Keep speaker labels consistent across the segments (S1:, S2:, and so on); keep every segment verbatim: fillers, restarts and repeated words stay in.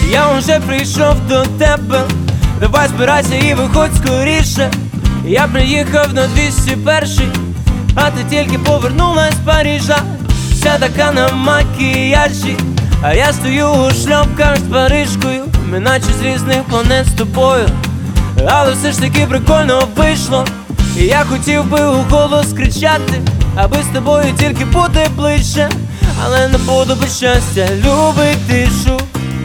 S1: Я уже прийшов до тебе, давай збирайся і виходь скоріше. Я приїхав на двісті перший, а ти тільки повернулась з Парижа. Вся така на макіяжі, а я стою у шльопках з Парижкою. Ми наче з різних планет з тобою, але все ж таки прикольно вийшло. І я хотів би у голос кричати, аби з тобою тільки бути ближче, але не буду без щастя любить тишу.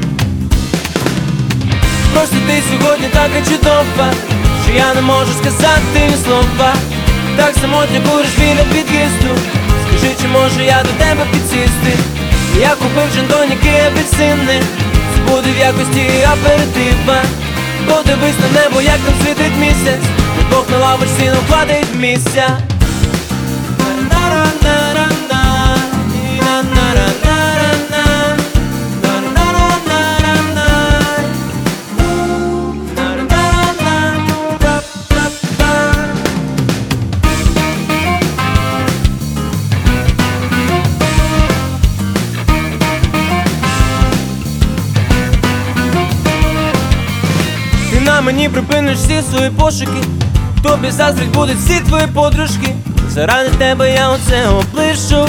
S1: Просто ти сьогодні така чудова, що я не можу сказати ні слова. Так самотньо куриш біля під'їзду, скажи, чи можу я до тебе підсісти. Я купив джин-тоніки і апельсини, це буде в якості аперитива. Подивись на небо, як там світить місяць, двох на лавочці не хватить місця. Ти на мені припиниш всі свої пошуки, тобі заздрить будуть всі твої подружки. Заради тебе я оце облишу.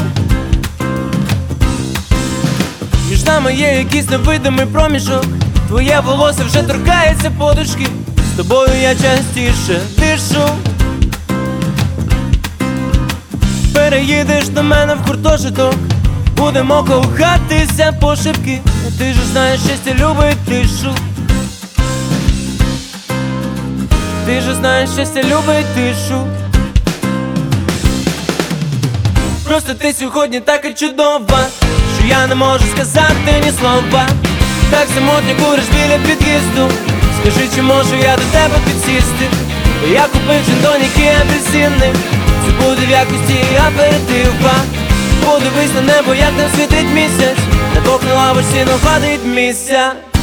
S1: Між нами є якийсь невидимий проміжок, твоє волосся вже торкається подушки. З тобою я частіше дишу. Переїдеш до мене в гуртожиток, будемо кохатися пошепки. Ти ж знаєш, щастя любить тишу. Ти ж знаєш, щастя любить тишу. Просто ти сьогодні така чудова, що я не можу сказати ні слова. Так самотньо куриш біля під'їзду, скажи, чи можу я до тебе підсісти. Я купив джин-тоніки і апельсини, це буде в якості аперитива. Подивись на небо, як там світить місяць, на двох на лавочці не хватить місця.